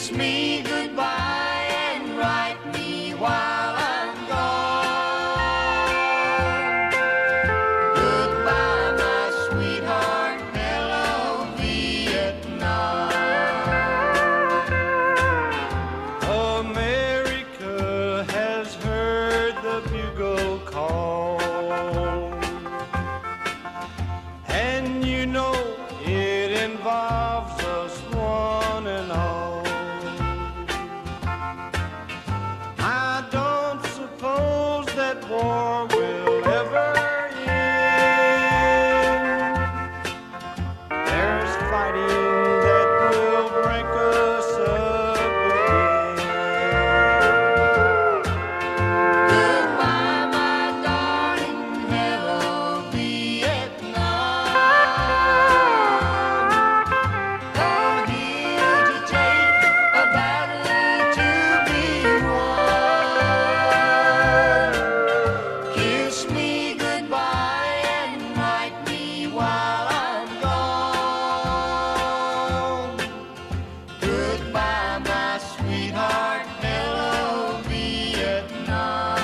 Kiss me goodbye and write me while I'm gone. Goodbye, my sweetheart, hello, Vietnam. America has heard the bugle call, and you know it involves us one and all. I don't suppose that war will ever end. There's fighting that will break us up again. Goodbye, my darling, hello, Vietnam. You're here to take a battle to be won. Kiss me goodbye and write me while I'm gone. Goodbye, my sweetheart, hello, Vietnam.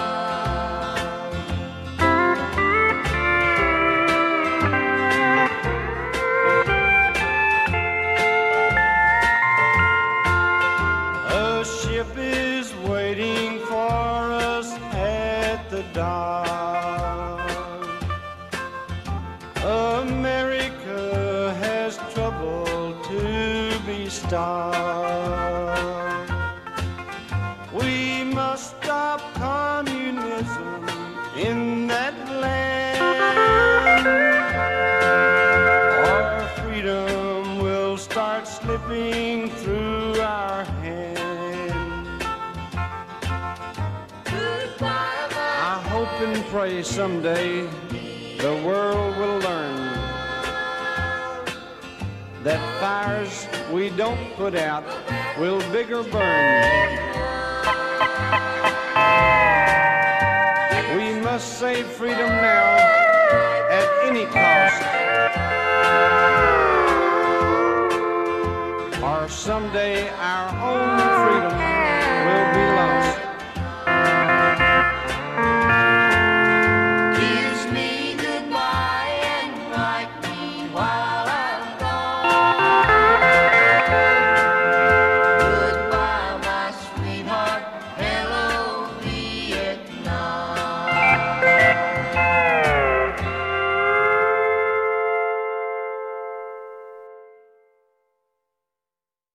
A ship is waiting for us at the dock. America has trouble to be stopped. We must stop communism in that land, or freedom will start slipping through our hands. Goodbye, I hope and pray someday the world will learn that fires we don't put out will bigger burn. We must save freedom now at any cost, or someday